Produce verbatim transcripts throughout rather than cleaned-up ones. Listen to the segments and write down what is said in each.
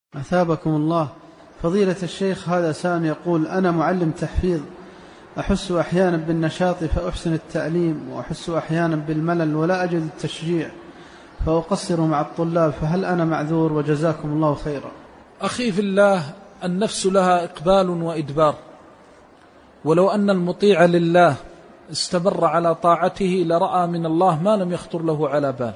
أثابكم الله. فضيلة الشيخ، هذا سائل يقول: أنا معلم تحفيظ، أحس أحيانا بالنشاط فأحسن التعليم، وأحس أحيانا بالملل ولا أجد التشجيع فأقصر مع الطلاب، فهل أنا معذور؟ وجزاكم الله خيرا. أخي في الله، النفس لها إقبال وإدبار، ولو أن المطيع لله استمر على طاعته لرأى من الله ما لم يخطر له على بال.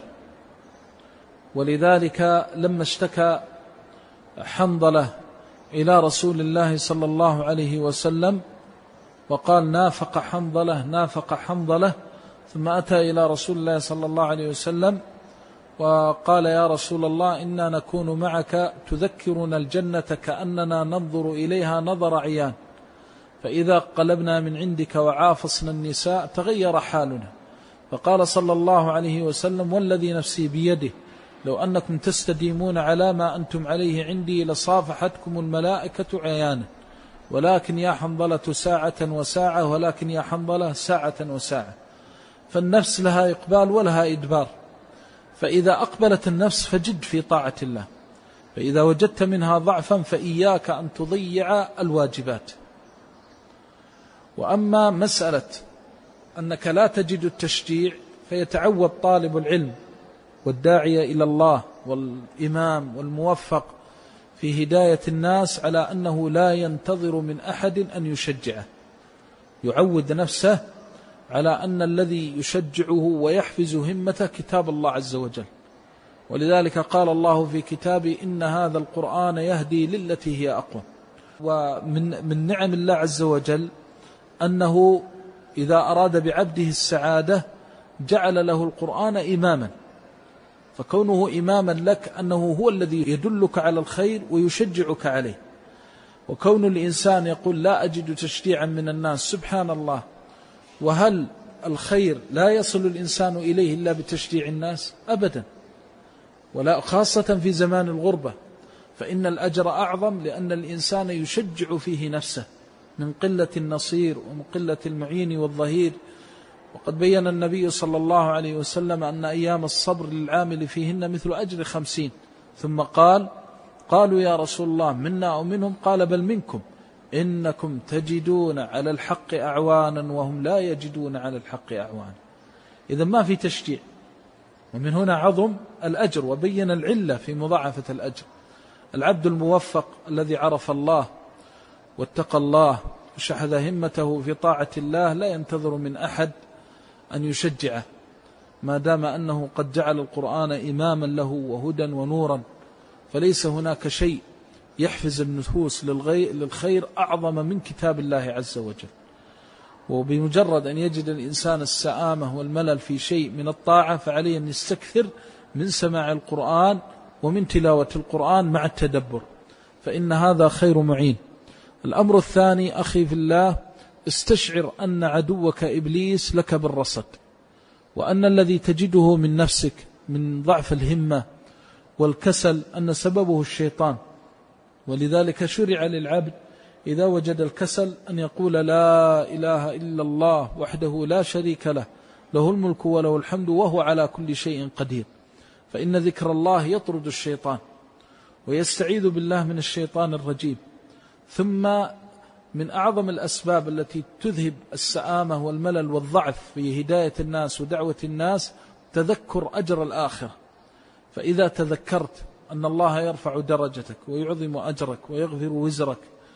ولذلك لما اشتكى حنظلة إلى رسول الله صلى الله عليه وسلم وقال: نافق حنظلة نافق حنظلة، ثم أتى إلى رسول الله صلى الله عليه وسلم وقال: يا رسول الله، إنا نكون معك تذكرنا الجنة كأننا ننظر إليها نظر عيان، فإذا قلبنا من عندك وعافصنا النساء تغير حالنا. فقال صلى الله عليه وسلم: والذي نفسي بيده لو أنكم تستديمون على ما أنتم عليه عندي لصافحتكم الملائكة عيانا، ولكن يا حنظلة ساعة وساعة، ولكن يا حنظلة ساعة وساعة. فالنفس لها إقبال ولها إدبار، فإذا أقبلت النفس فجد في طاعة الله، فإذا وجدت منها ضعفا فإياك أن تضيع الواجبات. وأما مسألة أنك لا تجد التشجيع، فيتعود طالب العلم والداعية إلى الله والإمام والموفق في هداية الناس على أنه لا ينتظر من أحد أن يشجعه، يعود نفسه على أن الذي يشجعه ويحفز همته كتاب الله عز وجل. ولذلك قال الله في كتابه: إن هذا القرآن يهدي للتي هي أقوم. ومن من نعم الله عز وجل أنه إذا أراد بعبده السعادة جعل له القرآن إماما، فكونه إماما لك أنه هو الذي يدلك على الخير ويشجعك عليه. وكون الإنسان يقول: لا أجد تشجيعا من الناس، سبحان الله، وهل الخير لا يصل الإنسان إليه إلا بتشجيع الناس؟ أبدا، ولا خاصة في زمان الغربة، فإن الأجر أعظم لأن الإنسان يشجع فيه نفسه من قلة النصير ومن قلة المعين والظهير. وقد بين النبي صلى الله عليه وسلم أن أيام الصبر للعامل فيهن مثل أجر خمسين، ثم قال: قالوا يا رسول الله منا أو منهم؟ قال: بل منكم، إنكم تجدون على الحق أعوانا وهم لا يجدون على الحق أعوانا. إذا ما في تشجيع، ومن هنا عظم الأجر، وبين العلة في مضاعفة الأجر. العبد الموفق الذي عرف الله واتقى الله وشحذ همته في طاعة الله لا ينتظر من أحد أن يشجعه، ما دام أنه قد جعل القرآن إماما له وهدى ونورا، فليس هناك شيء يحفز النفوس للخير أعظم من كتاب الله عز وجل. وبمجرد أن يجد الإنسان السآمة والملل في شيء من الطاعة فعليه أن يستكثر من سماع القرآن ومن تلاوة القرآن مع التدبر، فإن هذا خير معين. الأمر الثاني أخي في الله، استشعر أن عدوك إبليس لك بالرصد، وأن الذي تجده من نفسك من ضعف الهمة والكسل أن سببه الشيطان. ولذلك شرع للعبد إذا وجد الكسل أن يقول: لا إله إلا الله وحده لا شريك له، له الملك وله الحمد وهو على كل شيء قدير. فإن ذكر الله يطرد الشيطان، ويستعيذ بالله من الشيطان الرجيم. ثم من أعظم الأسباب التي تذهب السآمة والملل والضعف في هداية الناس ودعوة الناس تذكر أجر الآخرة. فإذا تذكرت أن الله يرفع درجتك ويعظم أجرك ويغفر وزرك،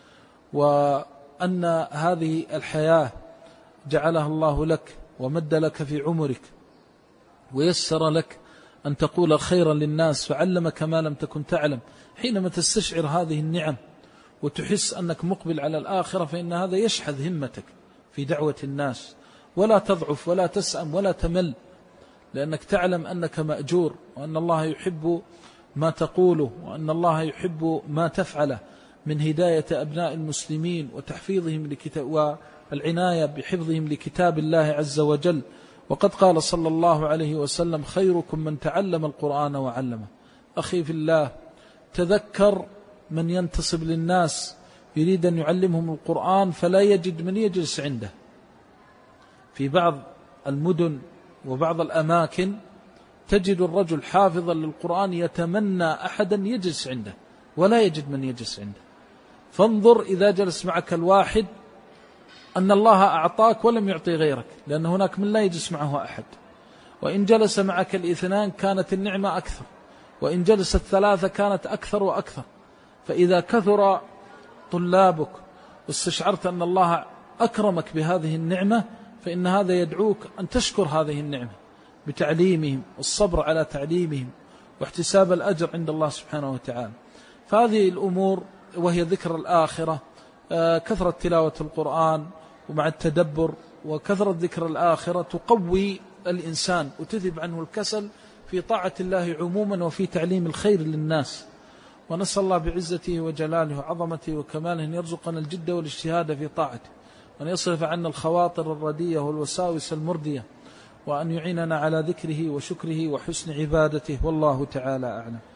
وأن هذه الحياة جعلها الله لك ومد لك في عمرك ويسر لك أن تقول خيرا للناس فعلمك ما لم تكن تعلم، حينما تستشعر هذه النعم وتحس أنك مقبل على الآخرة، فإن هذا يشحذ همتك في دعوة الناس، ولا تضعف ولا تسأم ولا تمل، لأنك تعلم أنك مأجور، وأن الله يحب ما تقوله، وأن الله يحب ما تفعله من هداية أبناء المسلمين وتحفيظهم لكتاب والعناية بحفظهم لكتاب الله عز وجل. وقد قال صلى الله عليه وسلم: خيركم من تعلم القرآن وعلمه. أخي في الله، تذكر من ينتصب للناس يريد أن يعلمهم القرآن فلا يجد من يجلس عنده. في بعض المدن وبعض الأماكن تجد الرجل حافظا للقرآن يتمنى أحدا يجلس عنده، ولا يجد من يجلس عنده. فانظر إذا جلس معك الواحد أن الله أعطاك ولم يعطي غيرك، لأن هناك من لا يجلس معه أحد. وإن جلس معك الاثنان كانت النعمة أكثر، وإن جلس الثلاثة كانت أكثر وأكثر. فإذا كثر طلابك واستشعرت أن الله أكرمك بهذه النعمة، فإن هذا يدعوك أن تشكر هذه النعمة بتعليمهم والصبر على تعليمهم واحتساب الأجر عند الله سبحانه وتعالى. فهذه الأمور وهي ذكر الآخرة، كثرة تلاوة القرآن ومع التدبر وكثرة ذكر الآخرة تقوي الإنسان وتذهب عنه الكسل في طاعة الله عموما وفي تعليم الخير للناس. ونسأل الله بعزته وجلاله وعظمته وكماله أن يرزقنا الجد والاجتهاد في طاعته، وأن يصرف عنا الخواطر الردية والوساوس المردية، وأن يعيننا على ذكره وشكره وحسن عبادته، والله تعالى أعلم.